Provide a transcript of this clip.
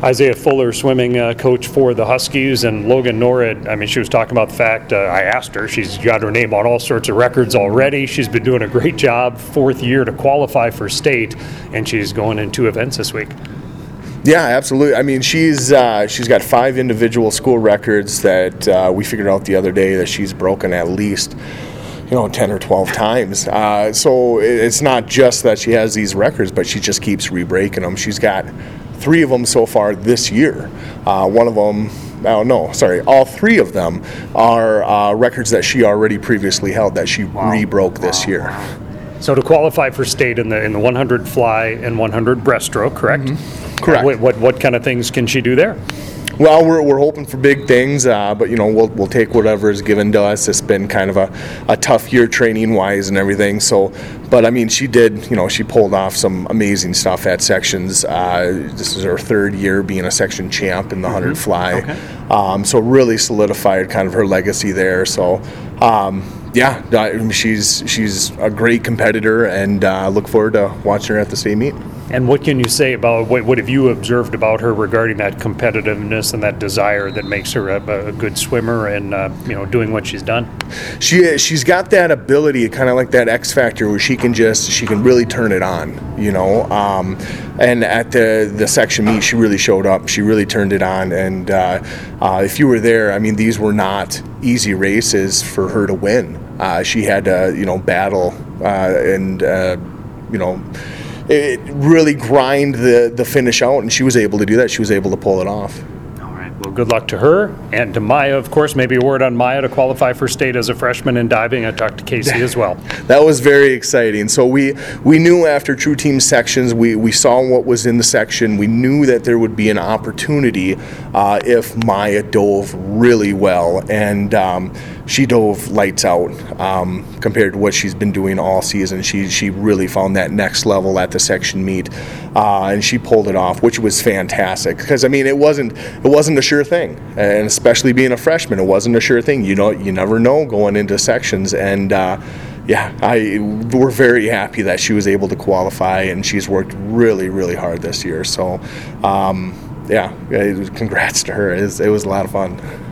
Isaiah Fuller, swimming coach for the Huskies, and Logan Norrid, I mean, she was talking about the fact, I asked her, she's got her name on all sorts of records already. She's been doing a great job, 4th year to qualify for state, and she's going in 2 events this week. Yeah, absolutely. I mean, she's got 5 individual school records that we figured out the other day that she's broken at least 10 or 12 times. So it's not just that she has these records, but she just keeps re-breaking them. She's got 3 of them so far this year. One of them, all 3 of them are records that she already previously held that she re-broke this year. So to qualify for state in the 100 fly and 100 breaststroke, correct? Mm-hmm. Correct. What kind of things can she do there? Well, we're hoping for big things, but we'll take whatever is given to us. It's been kind of a tough year training wise and everything. So, but I mean, she did. She pulled off some amazing stuff at sections. This is her 3rd year being a section champ in the 100 fly. Okay. So really solidified kind of her legacy there. So. She's a great competitor, and look forward to watching her at the state meet. And what can you say about what have you observed about her regarding that competitiveness and that desire that makes her a good swimmer and doing what she's done? She's got that ability, kind of like that X factor, where she can really turn it on, And at the section meet, she really showed up. She really turned it on, and if you were there, I mean, these were not easy races for her to win. She had to battle and it really grind the finish out, and she was able to do that. She was able to pull it off. Well, good luck to her and to Maya, of course. Maybe a word on Maya to qualify for state as a freshman in diving. I talked to Casey as well. That was very exciting. So we knew after True Team sections, we saw what was in the section. We knew that there would be an opportunity if Maya dove really well, and she dove lights out compared to what she's been doing all season. She really found that next level at the section meet, and she pulled it off, which was fantastic. Because I mean, it wasn't a sure thing, and especially being a freshman, it wasn't a sure thing. You never know going into sections, and we're very happy that she was able to qualify, and she's worked really, really hard this year. So, congrats to her. It was a lot of fun.